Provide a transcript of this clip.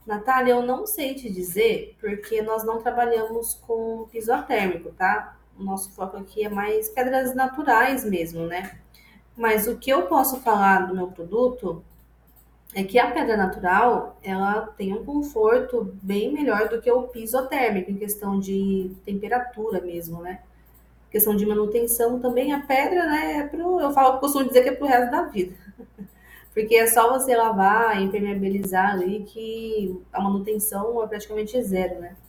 Natália, eu não sei te dizer, porque nós não trabalhamos com piso térmico, tá? O nosso foco aqui é mais pedras naturais mesmo, né? Mas o que eu posso falar do meu produto é que a pedra natural, ela tem um conforto bem melhor do que o piso térmico, em questão de temperatura mesmo, né? Questão de manutenção também, a pedra, né, costumo dizer que é pro resto da vida. Porque é só você lavar, impermeabilizar ali que a manutenção é praticamente zero, né?